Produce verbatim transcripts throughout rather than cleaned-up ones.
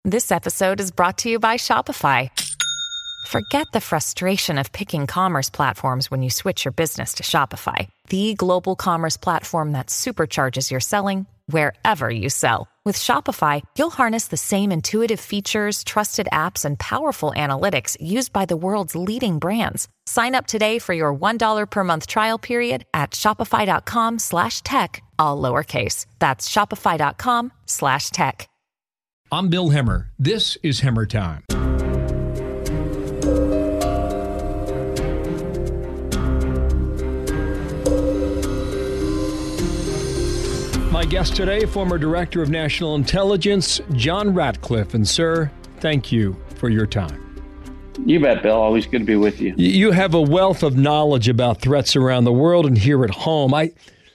This episode is brought to you by Shopify. Forget the frustration of picking commerce platforms when you switch your business to Shopify, the global commerce platform that supercharges your selling wherever you sell. With Shopify, you'll harness the same intuitive features, trusted apps, and powerful analytics used by the world's leading brands. Sign up today for your one dollar per month trial period at shopify.com slash tech, all lowercase. That's shopify.com slash tech. I'm Bill Hemmer. This is Hemmer Time. My guest today, former Director of National Intelligence, John Ratcliffe. And sir, thank you for your time. You bet, Bill. Always good to be with you. You have a wealth of knowledge about threats around the world and here at home. I,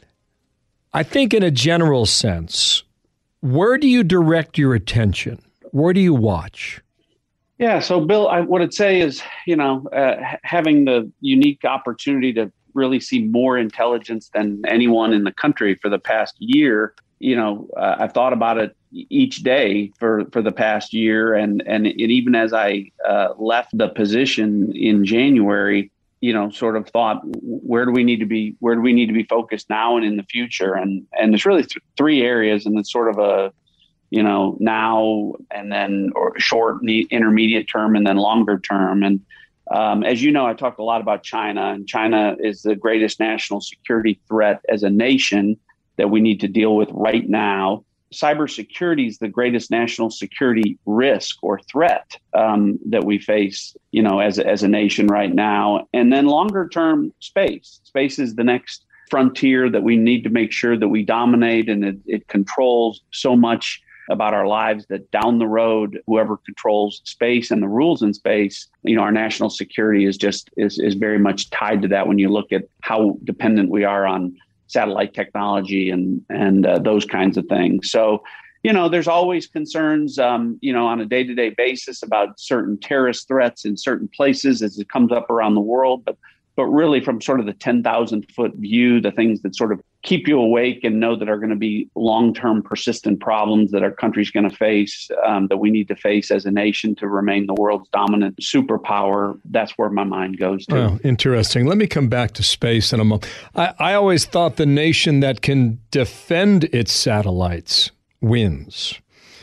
I think in a general sense, where do you direct your attention? Where do you watch? Yeah, so Bill, I, what I'd say is, you know, uh, having the unique opportunity to really see more intelligence than anyone in the country for the past year. You know, uh, I've thought about it each day for, for the past year. And, and, and even as I uh, left the position in January, you know, sort of thought, where do we need to be, where do we need to be focused now and in the future? And, and there's really th- three areas, and it's sort of a, you know, now and then, or short, intermediate term, and then longer term. And Um, as you know, I talked a lot about China, and China is the greatest national security threat as a nation that we need to deal with right now. Cybersecurity is the greatest national security risk or threat um, that we face, you know, as a, as a nation right now. And then longer term, space. Space is the next frontier that we need to make sure that we dominate, and it, it controls so much about our lives that down the road, whoever controls space and the rules in space, you know, our national security is just is, is very much tied to that when you look at how dependent we are on satellite technology and and uh, those kinds of things. So, you know, there's always concerns, um, you know, on a day-to-day basis about certain terrorist threats in certain places as it comes up around the world. But but really from sort of the ten thousand foot view, the things that sort of keep you awake and know that are going to be long-term persistent problems that our country's going to face, um, that we need to face as a nation to remain the world's dominant superpower. That's where my mind goes to. Oh, interesting. Let me come back to space in a moment. I, I always thought the nation that can defend its satellites wins.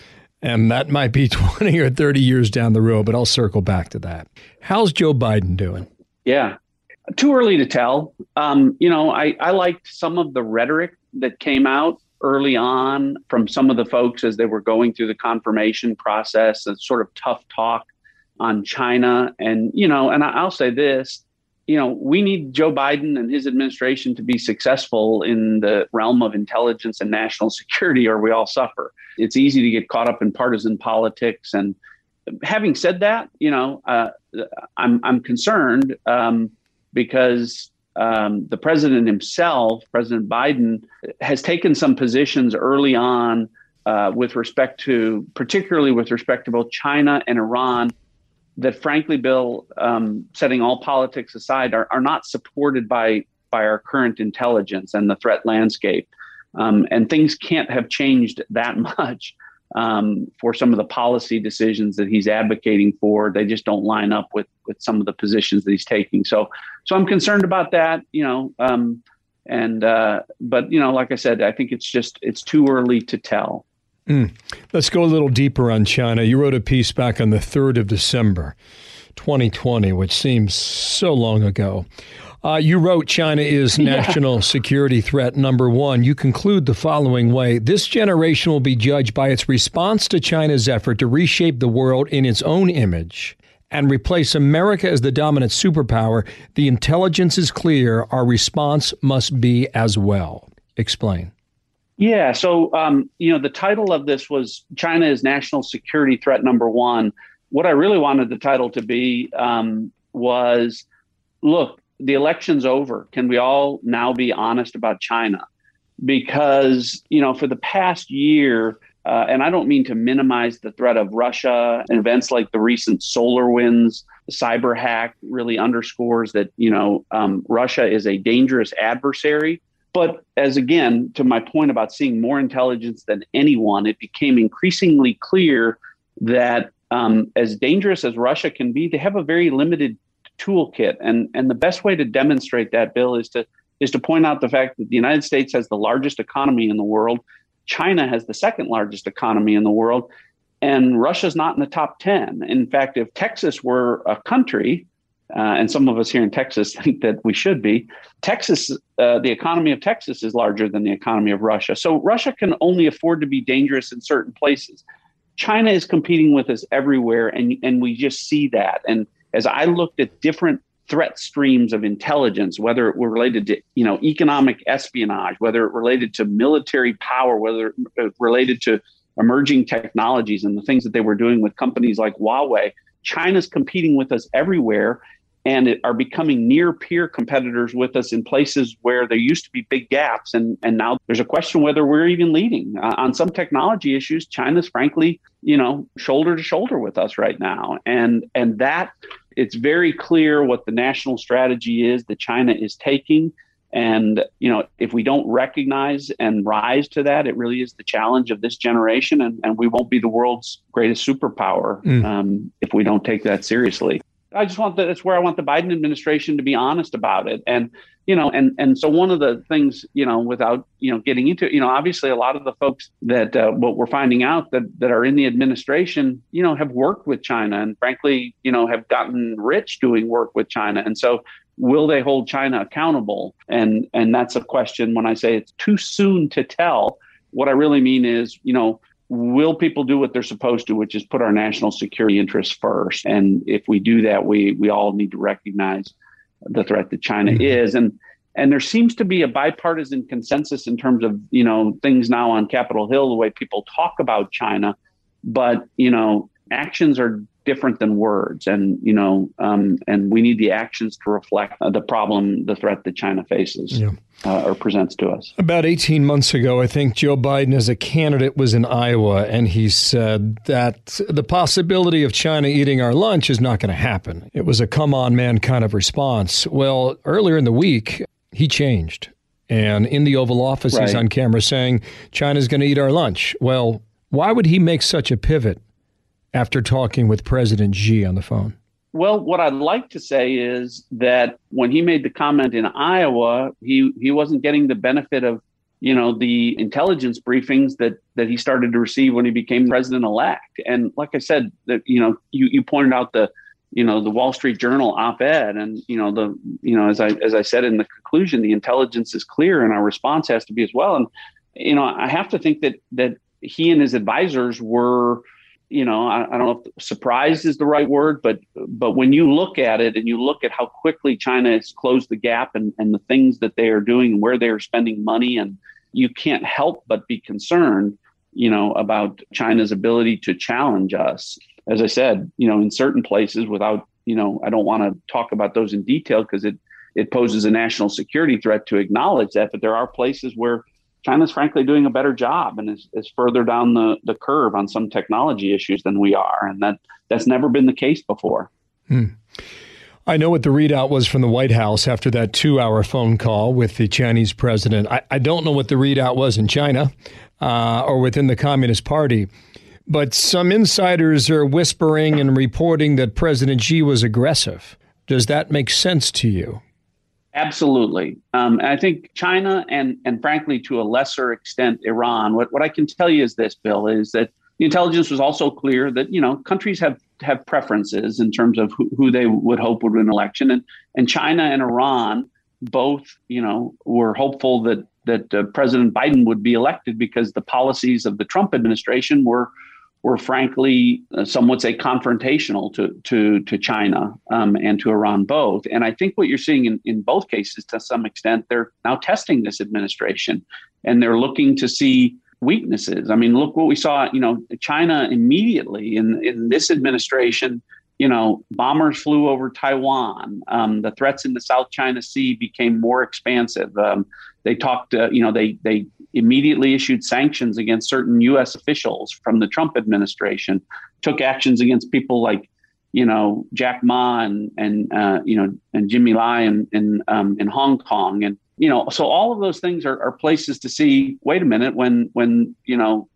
And that might be twenty or thirty years down the road, but I'll circle back to that. How's Joe Biden doing? Yeah. Too early to tell. Um, you know, I, I liked some of the rhetoric that came out early on from some of the folks as they were going through the confirmation process, and sort of tough talk on China. And, you know, and I'll say this, you know, we need Joe Biden and his administration to be successful in the realm of intelligence and national security, or we all suffer. It's easy to get caught up in partisan politics. And having said that, you know, uh, I'm I'm concerned. Um, because um, the president himself, President Biden, has taken some positions early on uh, with respect to, particularly with respect to both China and Iran, that frankly, Bill, um, setting all politics aside, are, are not supported by, by our current intelligence and the threat landscape. Um, and things can't have changed that much um, for some of the policy decisions that he's advocating for. They just don't line up with, with some of the positions that he's taking. So, so I'm concerned about that, you know, um, and, uh, but, you know, like I said, I think it's just, it's too early to tell. Mm. Let's go a little deeper on China. You wrote a piece back on the third of December, twenty twenty, which seems so long ago. Uh, you wrote China is national yeah. security threat number one. You conclude the following way: this generation will be judged by its response to China's effort to reshape the world in its own image and replace America as the dominant superpower. The intelligence is clear. Our response must be as well. Explain. Yeah. So, um, you know, the title of this was China is national security threat number one. What I really wanted the title to be um, was, look, the election's over. Can we all now be honest about China? Because, you know, for the past year, uh, and I don't mean to minimize the threat of Russia, and events like the recent SolarWinds cyber hack really underscores that, you know, um, Russia is a dangerous adversary. But as again, to my point about seeing more intelligence than anyone, it became increasingly clear that um, as dangerous as Russia can be, they have a very limited toolkit. And, and the best way to demonstrate that, Bill, is to is to point out the fact that the United States has the largest economy in the world. China has the second largest economy in the world. And Russia's not in the top ten. In fact, if Texas were a country, uh, and some of us here in Texas think that we should be, Texas, uh, the economy of Texas is larger than the economy of Russia. So Russia can only afford to be dangerous in certain places. China is competing with us everywhere, and, and we just see that. And as I looked at different threat streams of intelligence, whether it were related to, you know, economic espionage, whether it related to military power, whether it related to emerging technologies and the things that they were doing with companies like Huawei, China's competing with us everywhere and it are becoming near peer competitors with us in places where there used to be big gaps. And, and now there's a question whether we're even leading. Uh, on some technology issues, China's frankly, you know, shoulder to shoulder with us right now. And, and that it's very clear what the national strategy is that China is taking. And, you know, if we don't recognize and rise to that, it really is the challenge of this generation. And, and we won't be the world's greatest superpower mm. um, if we don't take that seriously. I just want that. That's where I want the Biden administration to be honest about it. And, you know, and, and so one of the things, you know, without, you know, getting into it, you know, obviously a lot of the folks that uh, what we're finding out that, that are in the administration, you know, have worked with China and frankly, you know, have gotten rich doing work with China. And so will they hold China accountable? And and that's a question when I say it's too soon to tell. What I really mean is, you know, will people do what they're supposed to, which is put our national security interests first? And if we do that, we we all need to recognize the threat that China mm-hmm. is. And and there seems to be a bipartisan consensus in terms of, you know, things now on Capitol Hill, the way people talk about China. But, you know, actions are different than words. And, you know, um, and we need the actions to reflect uh, the problem, the threat that China faces yeah. uh, or presents to us. About eighteen months ago, I think Joe Biden as a candidate was in Iowa, and he said that the possibility of China eating our lunch is not going to happen. It was a come on, man kind of response. Well, earlier in the week, he changed. And in the Oval Office, right. he's on camera saying China's going to eat our lunch. Well, why would he make such a pivot after talking with President Xi on the phone? Well, what I'd like to say is that when he made the comment in Iowa, he, he wasn't getting the benefit of, you know, the intelligence briefings that that he started to receive when he became president-elect. And like I said, that, you know, you, you pointed out the, you know, the Wall Street Journal op-ed, and, you know, the, you know, as I as I said in the conclusion, the intelligence is clear and our response has to be as well. And, you know, I have to think that that he and his advisors were, you know, I, I don't know if surprised is the right word, but but when you look at it and you look at how quickly China has closed the gap and, and the things that they are doing and where they are spending money, and you can't help but be concerned, you know, about China's ability to challenge us. As I said, you know, in certain places without, you know, I don't want to talk about those in detail because it, it poses a national security threat to acknowledge that. But there are places where China's frankly doing a better job and is, is further down the, the curve on some technology issues than we are. And that that's never been the case before. Hmm. I know what the readout was from the White House after that two-hour phone call with the Chinese president. I, I don't know what the readout was in China uh, or within the Communist Party, but some insiders are whispering and reporting that President Xi was aggressive. Does that make sense to you? Absolutely. Um, and I think China and, and frankly, to a lesser extent, Iran, what, what I can tell you is this, Bill, is that the intelligence was also clear that, you know, countries have, have preferences in terms of who, who they would hope would win an election. And, and China and Iran both, you know, were hopeful that, that uh, President Biden would be elected because the policies of the Trump administration were were frankly, uh, some would say, confrontational to to to China um, and to Iran both. And I think what you're seeing in, in both cases, to some extent, they're now testing this administration and they're looking to see weaknesses. I mean, look what we saw, you know, China immediately in, in this administration, you know, bombers flew over Taiwan. Um, the threats in the South China Sea became more expansive. Um, they talked, uh, you know, they they immediately issued sanctions against certain U S officials from the Trump administration, took actions against people like, you know, Jack Ma and, and uh, you know, and Jimmy Lai in, in, um, in Hong Kong. And, you know, so all of those things are, are places to see, wait a minute, when, when, you know,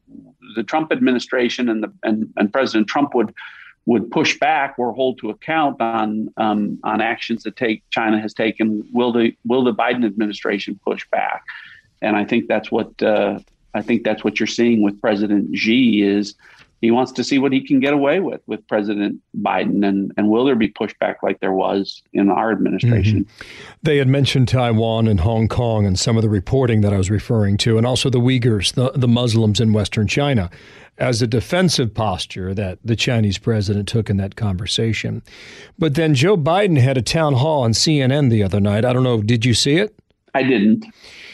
the Trump administration and the and, and President Trump would would push back or hold to account on um, on actions that take China has taken, will the will the Biden administration push back? And I think that's what uh, I think that's what you're seeing with President Xi is. He wants to see what he can get away with with President Biden, and, and will there be pushback like there was in our administration? Mm-hmm. They had mentioned Taiwan and Hong Kong and some of the reporting that I was referring to, and also the Uyghurs, the, the Muslims in Western China, as a defensive posture that the Chinese president took in that conversation. But then Joe Biden had a town hall on C N N the other night. I don't know, did you see it? I didn't.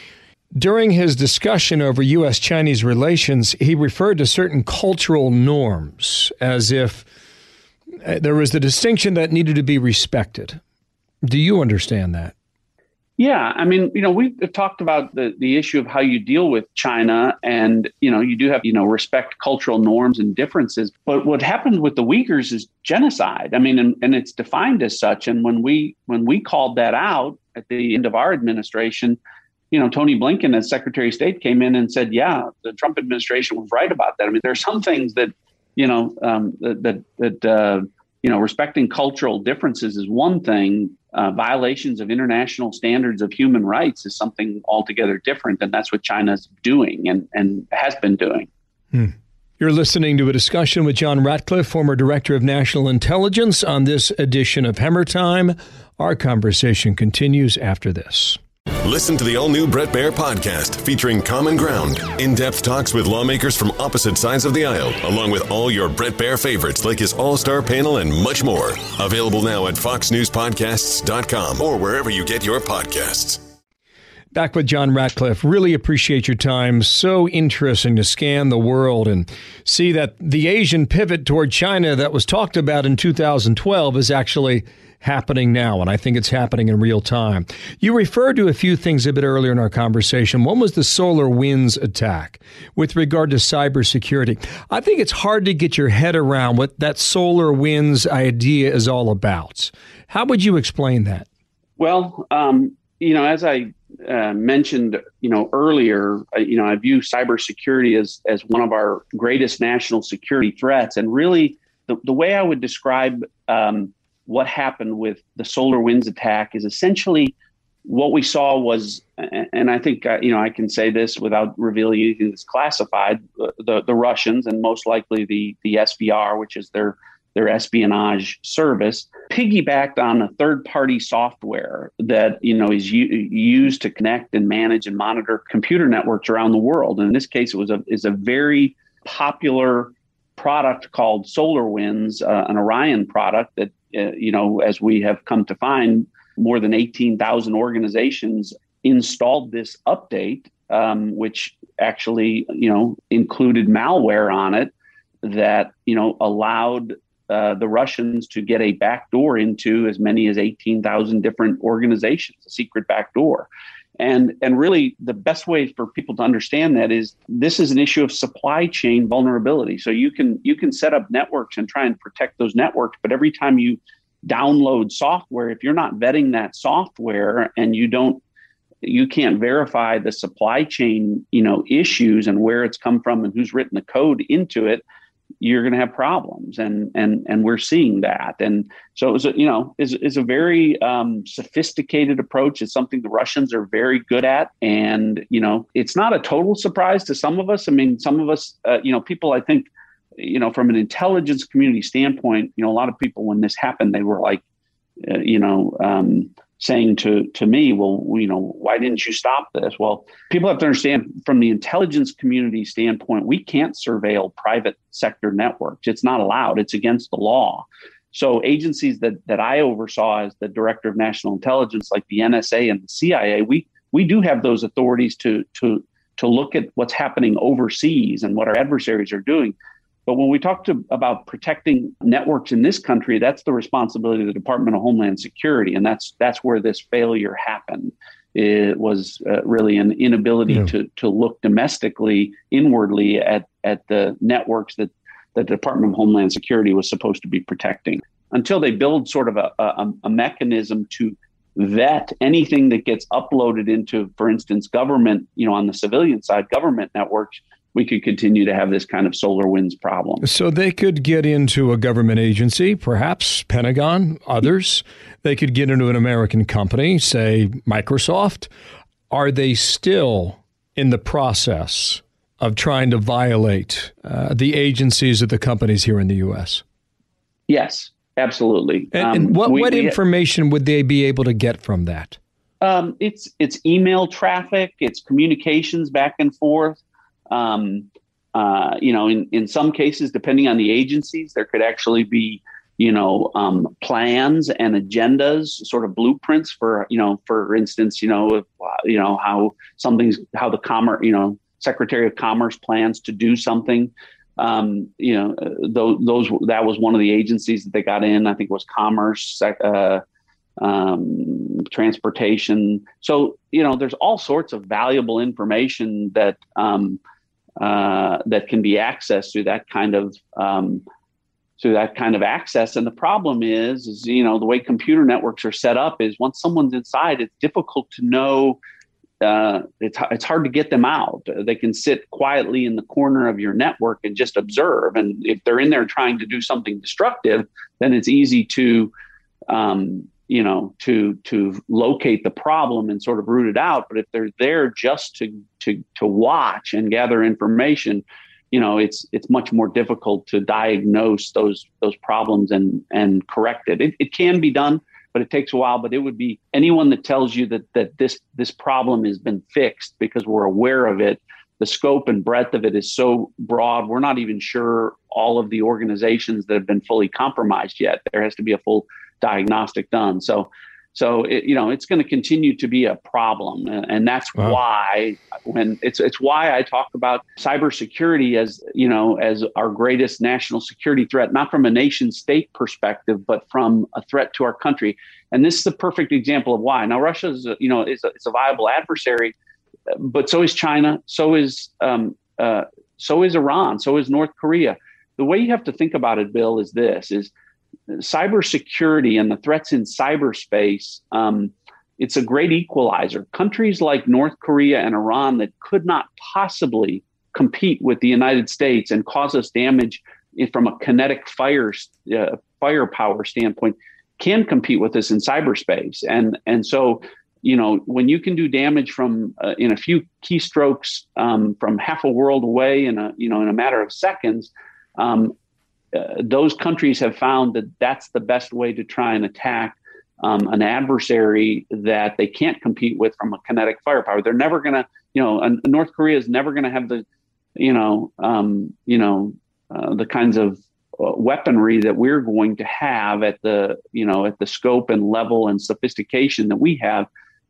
During his discussion over U S Chinese relations, he referred to certain cultural norms as if there was the distinction that needed to be respected. Do you understand that? Yeah, I mean, you know, we've talked about the, the issue of how you deal with China, and, you know, you do have, you know, respect cultural norms and differences. But what happened with the Uyghurs is genocide. I mean, and, and it's defined as such. And when we when we called that out at the end of our administration, you know, Tony Blinken as Secretary of State came in and said, yeah, the Trump administration was right about that. I mean, there are some things that, you know, um, that, that, that uh, you know, respecting cultural differences is one thing. Uh, violations of international standards of human rights is something altogether different. And that's what China's doing and, and has been doing. Hmm. You're listening to a discussion with John Ratcliffe, former Director of National Intelligence, on this edition of Hemmer Time. Our conversation continues after this. Listen to the all-new Bret Baier podcast featuring Common Ground, in-depth talks with lawmakers from opposite sides of the aisle, along with all your Bret Baier favorites like his all-star panel and much more. Available now at fox news podcasts dot com or wherever you get your podcasts. Back with John Ratcliffe. Really appreciate your time. So interesting to scan the world and see that the Asian pivot toward China that was talked about in two thousand twelve is actually happening now, and I think it's happening in real time. You referred to a few things a bit earlier in our conversation. One was the SolarWinds attack with regard to cybersecurity. I think it's hard to get your head around what that SolarWinds idea is all about. How would you explain that? Well, um, you know, as I uh, mentioned, you know, earlier, uh, you know, I view cybersecurity as as one of our greatest national security threats, and really, the, the way I would describe um, what happened with the SolarWinds attack is essentially what we saw was, and I think, uh, you know, I can say this without revealing anything that's classified, the, the Russians and most likely the, the S V R, which is their, their espionage service, piggybacked on a third-party software that, you know, is u- used to connect and manage and monitor computer networks around the world. And in this case, it was a, is a very popular product called SolarWinds, uh, an Orion product that, Uh, you know, as we have come to find, more than eighteen thousand organizations installed this update, um, which actually, you know, included malware on it that, you know, allowed uh, the Russians to get a backdoor into as many as eighteen thousand different organizations, a secret backdoor. And and really, the best way for people to understand that is this is an issue of supply chain vulnerability. So you can you can set up networks and try and protect those networks, but every time you download software, if you're not vetting that software and you don't you can't verify the supply chain, you know, issues and where it's come from and who's written the code into it, you're going to have problems. And, and, and we're seeing that. And so it was, a, you know, is, is a very um, sophisticated approach. It's something the Russians are very good at. And, you know, it's not a total surprise to some of us. I mean, some of us, uh, you know, people, I think, you know, from an intelligence community standpoint, you know, a lot of people, when this happened, they were like, uh, you know, um, saying to to me, well, you know, why didn't you stop this? Well, people have to understand from the intelligence community standpoint, we can't surveil private sector networks. It's not allowed. It's against the law. So agencies that that I oversaw as the Director of National Intelligence, like the N S A and the C I A, we we do have those authorities to to to look at what's happening overseas and what our adversaries are doing. But when we talk to, about protecting networks in this country, that's the responsibility of the Department of Homeland Security. And that's that's where this failure happened. It was uh, really an inability yeah. to to look domestically, inwardly at, at the networks that, that the Department of Homeland Security was supposed to be protecting. Until they build sort of a, a, a mechanism to vet anything that gets uploaded into, for instance, government, you know, on the civilian side, government networks, we could continue to have this kind of SolarWinds problem. So they could get into a government agency, perhaps Pentagon, others. They could get into an American company, say Microsoft. Are they still in the process of trying to violate uh, the agencies of the companies here in the U S? Yes, absolutely. And, um, and what, we, what we, information would they be able to get from that? Um, it's it's email traffic, it's communications back and forth. Um, uh, you know, in, in some cases, depending on the agencies, there could actually be, you know, um, plans and agendas, sort of blueprints for, you know, for instance, you know, if, you know, how something's, how the commerce, you know, Secretary of Commerce plans to do something. Um, you know, those, those, that was one of the agencies that they got in. I think it was Commerce, uh, um, transportation. So, you know, there's all sorts of valuable information that, um, uh, that can be accessed through that kind of, um, through that kind of access. And the problem is, is, you know, the way computer networks are set up is once someone's inside, it's difficult to know, uh, it's, it's hard to get them out. They can sit quietly in the corner of your network and just observe. And if they're in there trying to do something destructive, then it's easy to, um, you know, to to locate the problem and sort of root it out. But if they're there just to to to watch and gather information, you know, it's it's much more difficult to diagnose those those problems and and correct it. It, it can be done, but it takes a while. But it would be anyone that tells you that that this this problem has been fixed because we're aware of it. The scope and breadth of it is so broad. We're not even sure all of the organizations that have been fully compromised yet. There has to be a full diagnostic done. So, so it, you know, it's going to continue to be a problem, and, and that's wow. why when it's it's why I talk about cybersecurity as you know as our greatest national security threat, not from a nation state perspective, but from a threat to our country. And this is the perfect example of why. Now, Russia is a, you know is a, it's a viable adversary, but so is China, so is um, uh, so is Iran, so is North Korea. The way you have to think about it, Bill, is this: is cybersecurity and the threats in cyberspace, um, it's a great equalizer. Countries like North Korea and Iran that could not possibly compete with the United States and cause us damage from a kinetic fire uh, firepower standpoint can compete with us in cyberspace. And and so, you know, when you can do damage from uh, in a few keystrokes um, from half a world away in a you know in a matter of seconds. Um, Uh, those countries have found that that's the best way to try and attack um, an adversary that they can't compete with from a kinetic firepower. They're never going to, you know, uh, North Korea is never going to have the, you know, um, you know, uh, the kinds of uh, weaponry that we're going to have at the, you know, at the scope and level and sophistication that we have.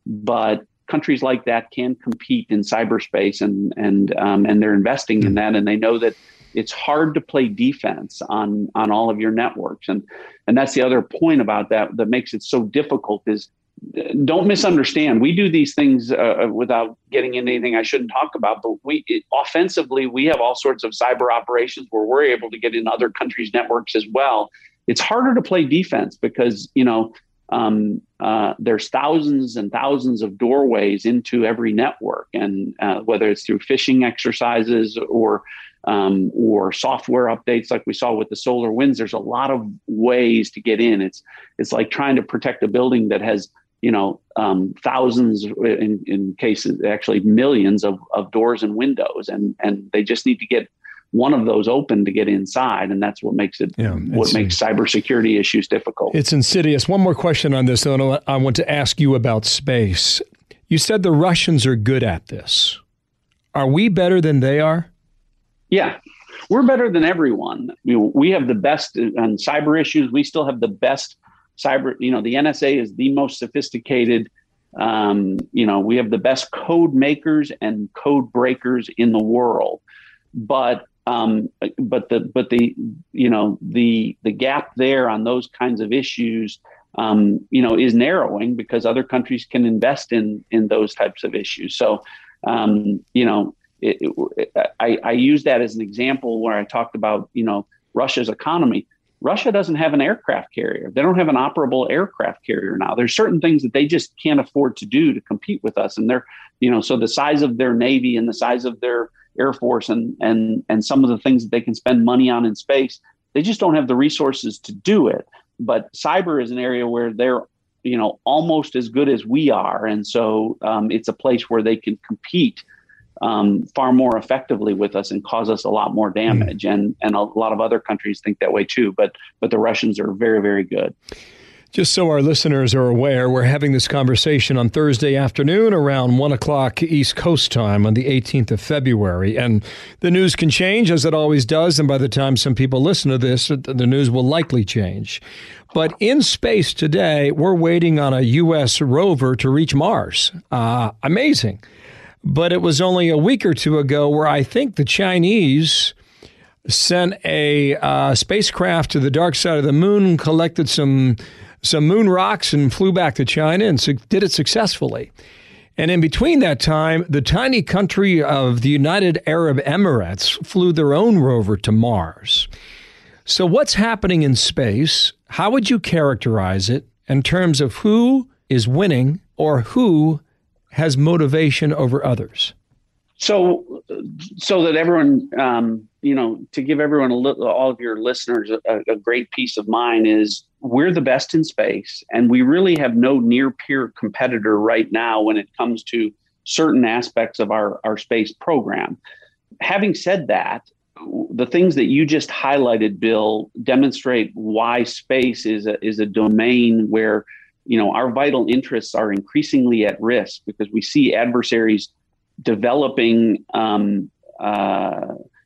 But countries like that can compete in cyberspace, and and um, and they're investing in that, and they know that it's hard to play defense on on all of your networks. And and that's the other point about that that makes it so difficult is don't misunderstand. We do these things uh, without getting into anything I shouldn't talk about. But we it, offensively, we have all sorts of cyber operations where we're able to get in other countries' networks as well. It's harder to play defense because, you know, um, uh, there's thousands and thousands of doorways into every network. And uh, whether it's through phishing exercises or Um, or software updates like we saw with the SolarWinds, there's a lot of ways to get in. It's it's like trying to protect a building that has, you know, um, thousands, in, in cases, actually millions of, of doors and windows. And, and they just need to get one of those open to get inside. And that's what makes it, yeah, what makes cybersecurity issues difficult. It's insidious. One more question on this, and I want to ask you about space. You said the Russians are good at this. Are we better than they are? Yeah, we're better than everyone. We, we have the best on cyber issues. We still have the best cyber, you know, the N S A is the most sophisticated. Um, you know, we have the best code makers and code breakers in the world. But um, but the but the, you know, the the gap there on those kinds of issues, um, you know, is narrowing because other countries can invest in in those types of issues. So, um, you know, It, it, I, I use that as an example where I talked about, you know, Russia's economy. Russia doesn't have an aircraft carrier. They don't have an operable aircraft carrier now. There's certain things that they just can't afford to do to compete with us. And they're, you know, so the size of their Navy and the size of their Air Force and and and some of the things that they can spend money on in space. They just don't have the resources to do it. But cyber is an area where they're, you know, almost as good as we are. And so um, it's a place where they can compete um, far more effectively with us and cause us a lot more damage. Mm. And and a lot of other countries think that way too. But but the Russians are very, very good. Just so our listeners are aware, we're having this conversation on Thursday afternoon around one o'clock East Coast time on the eighteenth of February. And the news can change, as it always does. And by the time some people listen to this, the news will likely change. But in space today, we're waiting on a U S rover to reach Mars. Uh, amazing. But it was only a week or two ago where I think the Chinese sent a uh, spacecraft to the dark side of the moon, collected some some moon rocks and flew back to China and su- did it successfully. And in between that time, the tiny country of the United Arab Emirates flew their own rover to Mars. So what's happening in space? How would you characterize it in terms of who is winning or who has motivation over others? So, so that everyone, um, you know, to give everyone a little, all of your listeners a, a great peace of mind is we're the best in space, and we really have no near peer competitor right now when it comes to certain aspects of our, our space program. Having said that, the things that you just highlighted, Bill, demonstrate why space is a, is a domain where, you know, our vital interests are increasingly at risk because we see adversaries developing um, uh,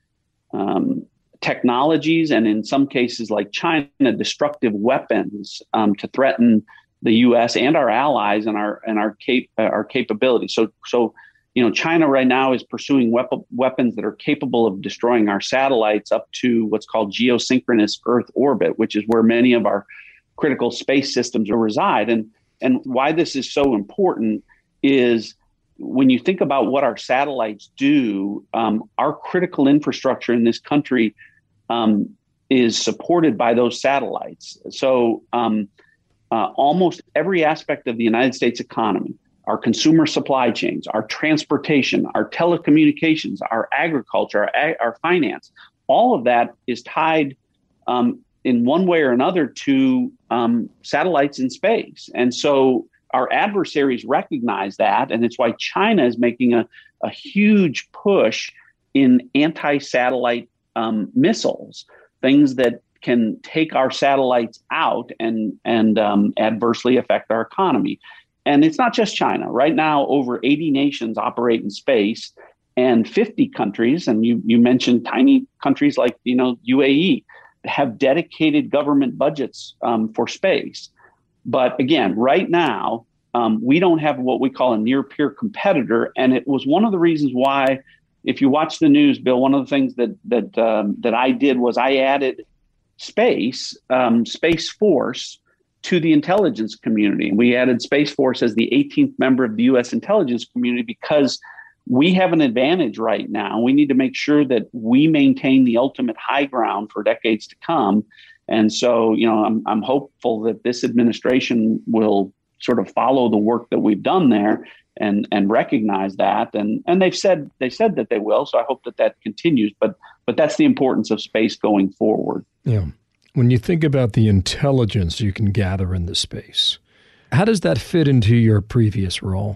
um, technologies, and in some cases, like China, destructive weapons um, to threaten the U S and our allies and our and our cap- uh, our capability. So, so you know, China right now is pursuing wep- weapons that are capable of destroying our satellites up to what's called geosynchronous Earth orbit, which is where many of our critical space systems reside. And and why this is so important is, when you think about what our satellites do, um, our critical infrastructure in this country um, is supported by those satellites. So um, uh, almost every aspect of the United States economy, our consumer supply chains, our transportation, our telecommunications, our agriculture, our, our finance, all of that is tied um, in one way or another to um, satellites in space. And so our adversaries recognize that, and it's why China is making a, a huge push in anti-satellite um, missiles, things that can take our satellites out and, and um, adversely affect our economy. And it's not just China. Right now, over eighty nations operate in space, and fifty countries, and you, you mentioned tiny countries like, you know, U A E, have dedicated government budgets um, for space. But again, right now, um, we don't have what we call a near-peer competitor, and it was one of the reasons why, if you watch the news, Bill, one of the things that that um, that I did was I added space, um, Space Force, to the intelligence community. We added Space Force as the eighteenth member of the U S intelligence community because we have an advantage right now. We need to make sure that we maintain the ultimate high ground for decades to come. And so, you know, I'm I'm hopeful that this administration will sort of follow the work that we've done there and and recognize that. And and they've said they said that they will. So I hope that that continues. But but that's the importance of space going forward. Yeah. When you think about the intelligence you can gather in the space, how does that fit into your previous role?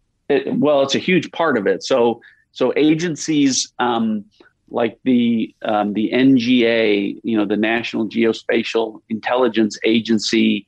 It, well, it's a huge part of it. So so agencies um, like the um, the N G A, you know, the National Geospatial Intelligence Agency,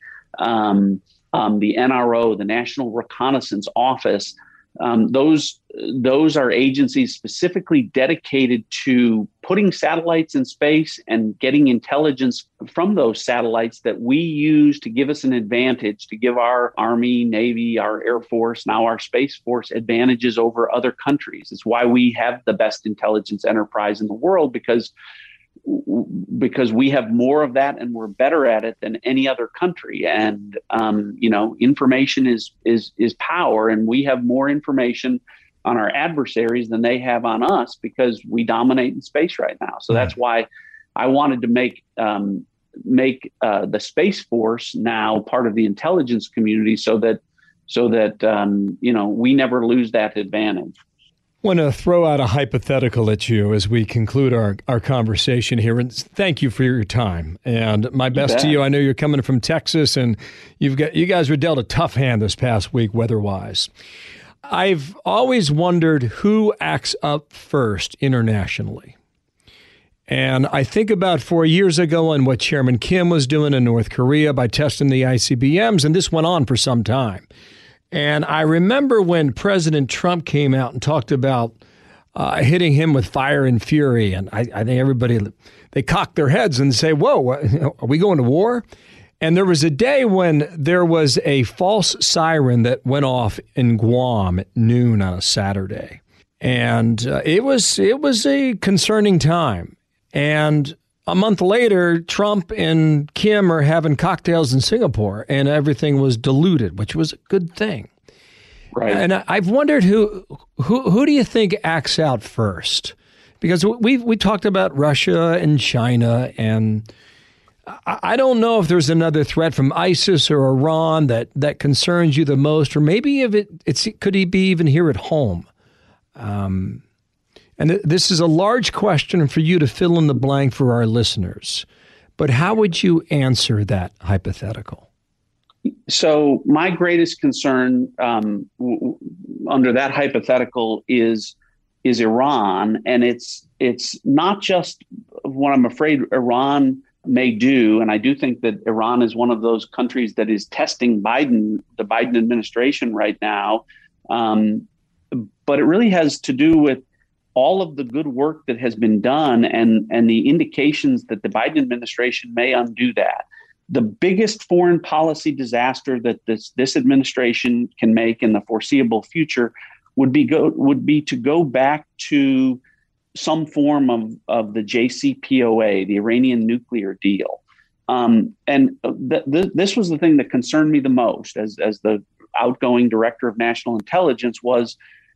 um, um, the N R O, the National Reconnaissance Office, um, those those are agencies specifically dedicated to putting satellites in space and getting intelligence from those satellites that we use to give us an advantage, to give our Army, Navy, our Air Force, now our Space Force advantages over other countries. It's why we have the best intelligence enterprise in the world, because because we have more of that and we're better at it than any other country. And, um, you know, information is is is power, and we have more information on our adversaries than they have on us because we dominate in space right now. So that's why I wanted to make um, make uh, the Space Force now part of the intelligence community, so that so that um, you know, we never lose that advantage. want to throw out a hypothetical at you as we conclude our, our conversation here. And thank you for your time. And my best to you. I know you're coming from Texas, and you've got you guys were dealt a tough hand this past week weather-wise. I've always wondered who acts up first internationally. And I think about four years ago and what Chairman Kim was doing in North Korea by testing the I C B Ms, and this went on for some time. And I remember when President Trump came out and talked about uh, hitting him with fire and fury, and I, I think everybody, they cocked their heads and say, whoa, are we going to war? And there was a day when there was a false siren that went off in Guam at noon on a Saturday. And uh, it was it was a concerning time. And a month later, Trump and Kim are having cocktails in Singapore, and everything was diluted, which was a good thing. Right. And I've wondered who who who do you think acts out first? Because we we talked about Russia and China, and I don't know if there's another threat from ISIS or Iran that, that concerns you the most, or maybe if it it's could he be even here at home. Um. And th- this is a large question for you to fill in the blank for our listeners. But how would you answer that hypothetical? So my greatest concern um, w- w- under that hypothetical is is Iran. And it's it's not just what I'm afraid Iran may do. And I do think that Iran is one of those countries that is testing Biden, the Biden administration right now. Um, but it really has to do with all of the good work that has been done and, and the indications that the Biden administration may undo that. The biggest foreign policy disaster that this, this administration can make in the foreseeable future would be go would be to go back to some form of, of the J C P O A, the Iranian nuclear deal. Um, and th- th- this was the thing that concerned me the most as, as the outgoing director of national intelligence was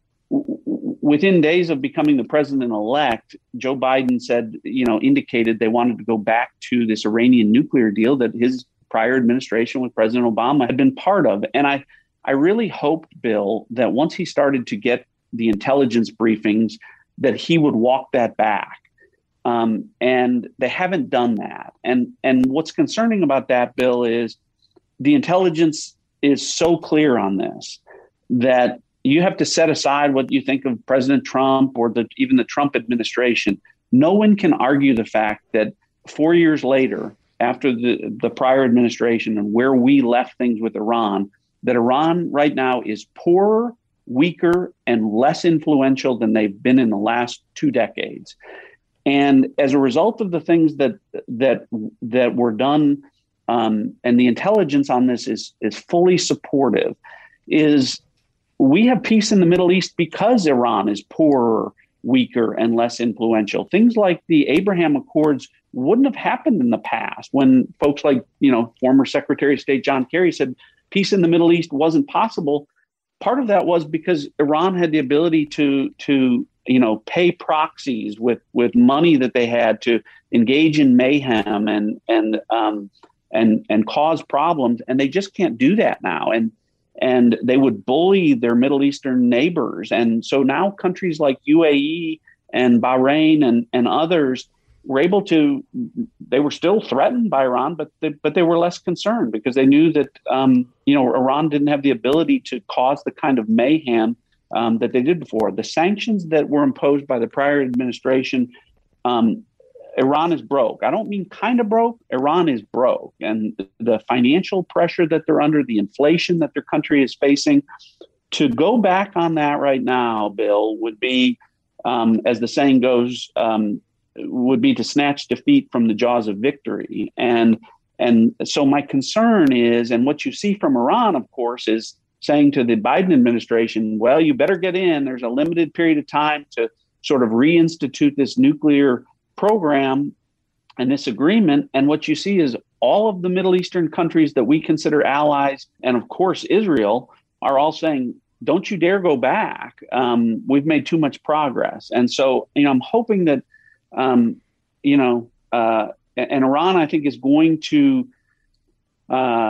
within days of becoming the president-elect, Joe Biden said, you know, indicated they wanted to go back to this Iranian nuclear deal that his prior administration with President Obama had been part of. And I, I really hoped, Bill, that once he started to get the intelligence briefings, that he would walk that back. Um, and they haven't done that. And, and what's concerning about that, Bill, is the intelligence is so clear on this that you have to set aside what you think of President Trump or the, even the Trump administration. No one can argue the fact that four years later, after the, the prior administration and where we left things with Iran, that Iran right now is poorer, weaker, and less influential than they've been in the last two decades. And as a result of the things that that that were done, um, and the intelligence on this is is fully supportive, is we have peace in the Middle East because Iran is poorer, weaker, and less influential. Things like the Abraham Accords wouldn't have happened in the past when folks like, you know, former Secretary of State John Kerry said peace in the Middle East wasn't possible. Part of that was because Iran had the ability to, to you know, pay proxies with, with money that they had to engage in mayhem and and um, and and cause problems, and they just can't do that now. And And they would bully their Middle Eastern neighbors. And so now countries like U A E and Bahrain and, and others were able to, they were still threatened by Iran, but they, but they were less concerned because they knew that, um, you know, Iran didn't have the ability to cause the kind of mayhem um, that they did before. The sanctions that were imposed by the prior administration, um, Iran is broke. I don't mean kind of broke. Iran is broke. And the financial pressure that they're under, the inflation that their country is facing, to go back on that right now, Bill, would be, um, as the saying goes, um, would be to snatch defeat from the jaws of victory. And and so my concern is, and what you see from Iran, of course, is saying to the Biden administration, well, you better get in. There's a limited period of time to sort of reinstitute this nuclear program and this agreement. And what you see is all of the Middle Eastern countries that we consider allies, and of course Israel, are all saying, don't you dare go back. Um, we've made too much progress. And so, you know, I'm hoping that, um, you know, uh, and Iran, I think, is going to uh,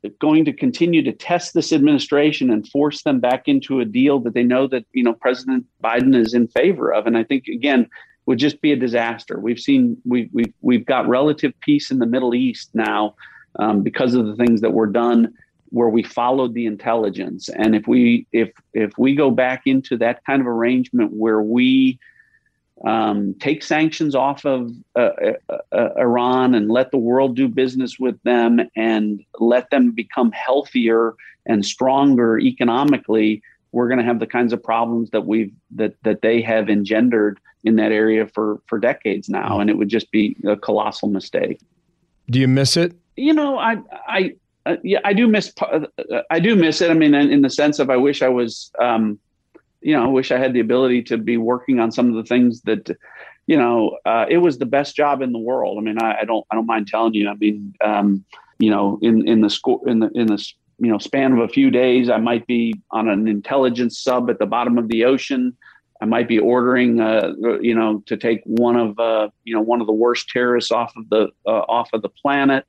going to continue to test this administration and force them back into a deal that they know that, you know, President Biden is in favor of. And I think, again, would just be a disaster. We've seen we we we've got relative peace in the Middle East now um, because of the things that were done where we followed the intelligence. And if we if if we go back into that kind of arrangement where we um, take sanctions off of uh, uh, Iran and let the world do business with them and let them become healthier and stronger economically, we're going to have the kinds of problems that we've that that they have engendered in that area for for decades now, and it would just be a colossal mistake. Do you miss it? You know, I I uh, yeah, I do miss uh, I do miss it. I mean, in, in the sense of I wish I was, um, you know, I wish I had the ability to be working on some of the things that, you know, uh, it was the best job in the world. I mean, I, I don't I don't mind telling you. I mean, um, you know, in in the school in the in the you know span of a few days, I might be on an intelligence sub at the bottom of the ocean. I might be ordering, uh, you know, to take one of, uh, you know, one of the worst terrorists off of the uh, off of the planet,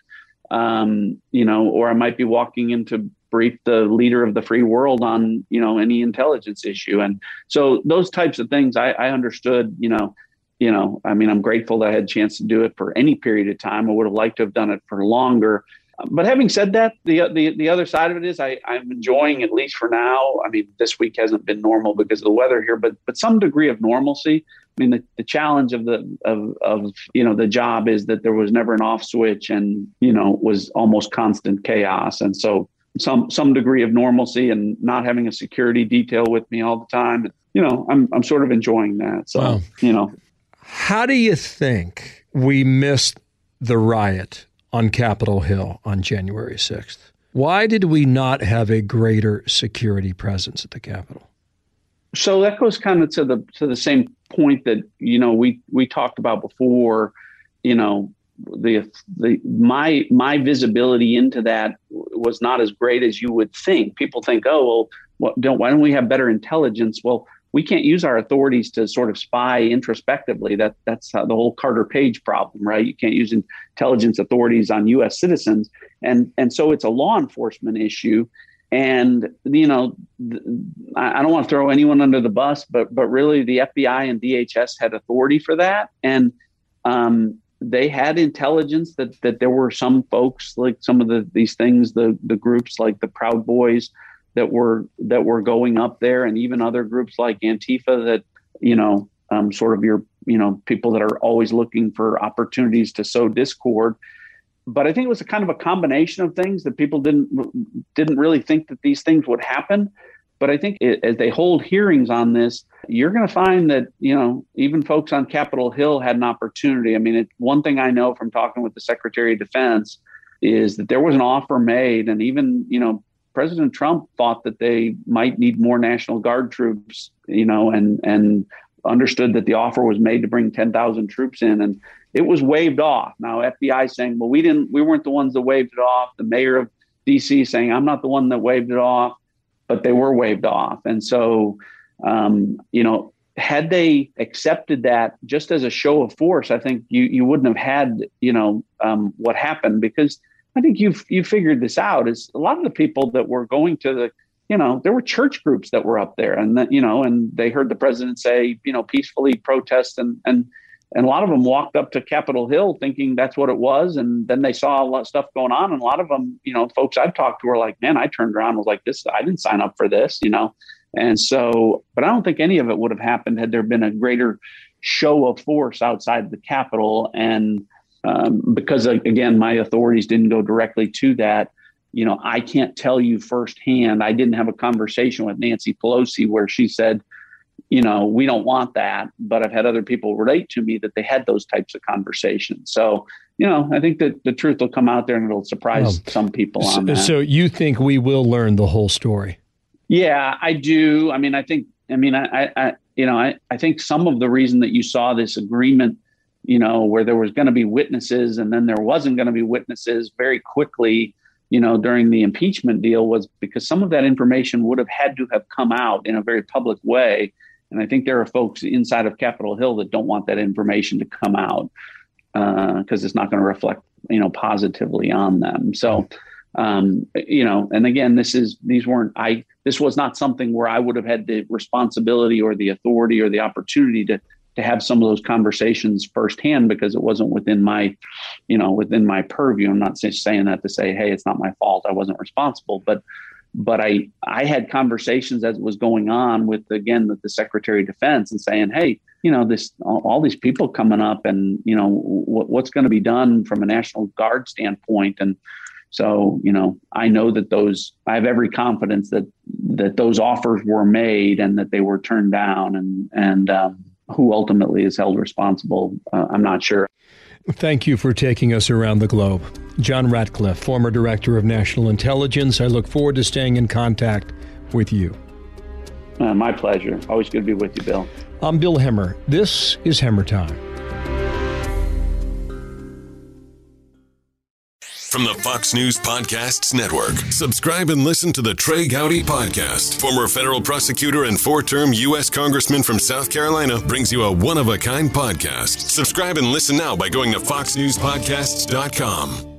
um, you know, or I might be walking in to brief the leader of the free world on, you know, any intelligence issue. And so those types of things I, I understood, you know, you know, I mean, I'm grateful that I had a chance to do it for any period of time. I would have liked to have done it for longer. But having said that, the the the other side of it is I, I'm enjoying, at least for now. I mean, this week hasn't been normal because of the weather here, but but some degree of normalcy. I mean, the, the challenge of the of of you know the job is that there was never an off switch, and you know was almost constant chaos. And so some some degree of normalcy and not having a security detail with me all the time. You know, I'm I'm sort of enjoying that. So wow. you know, how do you think we missed the riot on Capitol Hill on January sixth? Why did we not have a greater security presence at the Capitol? So that goes kind of to the to the same point that, you know, we we talked about before. You know, the the my my visibility into that was not as great as you would think. People think, oh, well, what, don't why don't we have better intelligence? Well, we can't use our authorities to sort of spy introspectively. That that's how the whole Carter Page problem, right? You can't use intelligence authorities on U S citizens, and and so it's a law enforcement issue. And you know, I don't want to throw anyone under the bus, but but really, the F B I and D H S had authority for that, and um, they had intelligence that that there were some folks, like some of the these things, the the groups like the Proud Boys, that were that were going up there, and even other groups like Antifa that, you know, um, sort of your, you know, people that are always looking for opportunities to sow discord. But I think it was a kind of a combination of things that people didn't didn't really think that these things would happen. But I think it, as they hold hearings on this, you're going to find that, you know, even folks on Capitol Hill had an opportunity. I mean, it, one thing I know from talking with the Secretary of Defense is that there was an offer made, and even, you know, President Trump thought that they might need more National Guard troops, you know, and and understood that the offer was made to bring ten thousand troops in, and it was waved off. Now, F B I saying, well, we didn't, we weren't the ones that waved it off. The mayor of D C saying, I'm not the one that waved it off, but they were waved off. And so, um, you know, had they accepted that just as a show of force, I think you you wouldn't have had, you know, um, what happened, because I think you've you figured this out. Is a lot of the people that were going to the, you know, there were church groups that were up there, and that, you know, and they heard the president say, you know, peacefully protest, and and and a lot of them walked up to Capitol Hill thinking that's what it was, and then they saw a lot of stuff going on, and a lot of them, you know, folks I've talked to were like, man, I turned around and was like, this, I didn't sign up for this, you know, and so, but I don't think any of it would have happened had there been a greater show of force outside the Capitol. And Um, because, again, my authorities didn't go directly to that. You know, I can't tell you firsthand. I didn't have a conversation with Nancy Pelosi where she said, you know, we don't want that. But I've had other people relate to me that they had those types of conversations. So, you know, I think that the truth will come out there, and it'll surprise well, some people on so, that. So you think we will learn the whole story? Yeah, I do. I mean, I think, I mean, I, I you know, I, I think some of the reason that you saw this agreement, you know, where there was going to be witnesses and then there wasn't going to be witnesses very quickly, you know, during the impeachment deal, was because some of that information would have had to have come out in a very public way. And I think there are folks inside of Capitol Hill that don't want that information to come out because uh, it's not going to reflect, you know, positively on them. So Um, you know, and again, this is these weren't I. This was not something where I would have had the responsibility or the authority or the opportunity to to have some of those conversations firsthand, because it wasn't within my, you know, within my purview. I'm not just saying that to say, hey, it's not my fault, I wasn't responsible, but but I I had conversations as it was going on with, again, with the Secretary of Defense and saying, hey, you know, this all, all these people coming up, and you know what, what's going to be done from a National Guard standpoint. And so, you know, I know that those, I have every confidence that that those offers were made and that they were turned down, and and um, who ultimately is held responsible, uh, I'm not sure. Thank you for taking us around the globe. John Ratcliffe, former Director of National Intelligence. I look forward to staying in contact with you. Uh, my pleasure. Always good to be with you, Bill. I'm Bill Hemmer. This is Hemmer Time. From the Fox News Podcasts Network, subscribe and listen to the Trey Gowdy Podcast. Former federal prosecutor and four-term U S Congressman from South Carolina brings you a one-of-a-kind podcast. Subscribe and listen now by going to fox news podcasts dot com.